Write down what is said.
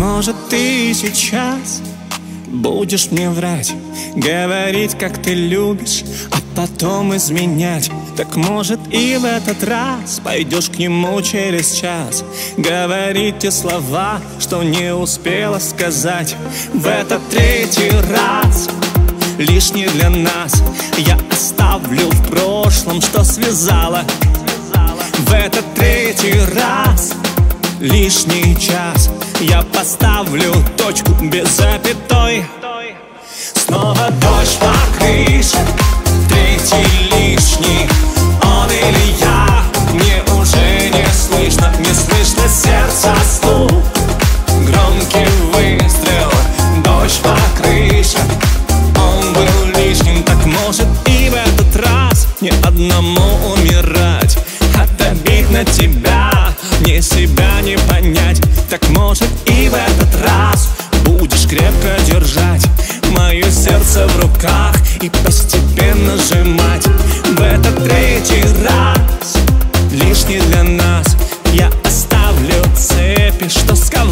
может, ты сейчас будешь мне врать, говорить, как ты любишь, а потом изменять. Так может, и в этот раз пойдешь к нему через час, говорить те слова, что не успела сказать. В этот третий раз лишний для нас я оставлю в прошлом, что связала. В этот третий раз лишний час я поставлю точку без запятой. Снова дождь по крыше, третий лишний. Он или я, мне уже не слышно. Не слышно сердца стук, громкий выстрел. Дождь по крыше, он был лишним. Так может, и в этот раз не одному умирать от обид на тебя, мне себя не понять. Так может, и в этот раз будешь крепко держать мое сердце в руках и постепенно сжимать. В этот третий раз лишний для нас я оставлю цепи, что сковали.